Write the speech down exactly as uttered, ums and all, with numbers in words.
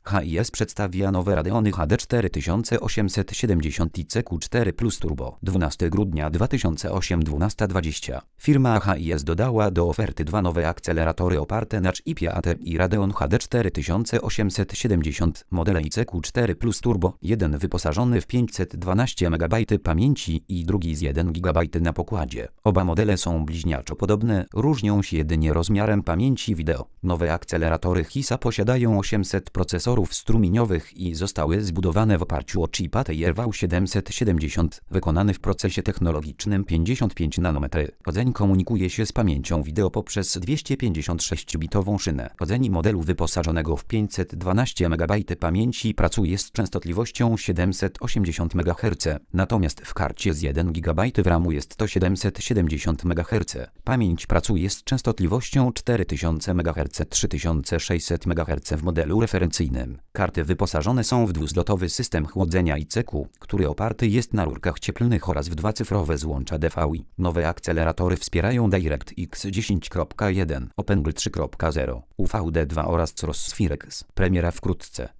H I S przedstawia nowe Radeony H D cztery tysiące osiemset siedemdziesiąt i C Q cztery Plus Turbo. dwunastego grudnia dwa tysiące ósmego dwunasta dwadzieścia. Firma H I S dodała do oferty dwa nowe akceleratory oparte na chipie A T i Radeon H D cztery tysiące osiemset siedemdziesiąt modele C Q cztery Plus Turbo, jeden wyposażony w pięćset dwanaście megabajtów pamięci i drugi z jeden gigabajt na pokładzie. Oba modele są bliźniaczo podobne, różnią się jedynie rozmiarem pamięci wideo. Nowe akceleratory H I S A posiadają osiemset procesorów strumieniowych i zostały zbudowane w oparciu o chip A T I R V siedemset siedemdziesiąt, wykonany w procesie technologicznym pięćdziesiąt pięć nanometrów. Rdzeń komunikuje się z pamięcią wideo poprzez dwieście pięćdziesiąt sześć bitową szynę. Rdzeń modelu wyposażonego w pięćset dwanaście megabajtów pamięci pracuje z częstotliwością siedemset osiemdziesiąt megaherców, natomiast w karcie z jeden gigabajt ramu jest to siedemset siedemdziesiąt megaherców. Pamięć pracuje z częstotliwością cztery tysiące megaherców trzy tysiące sześćset megaherców w modelu referencyjnym. Karty wyposażone są w dwuzlotowy system chłodzenia I C Q, który oparty jest na rurkach cieplnych oraz w dwucyfrowe złącza D V I. Nowe akceleratory wspierają DirectX dziesięć kropka jeden, OpenGL trzy kropka zero, U V D dwa oraz Crossfire X. Premiera wkrótce.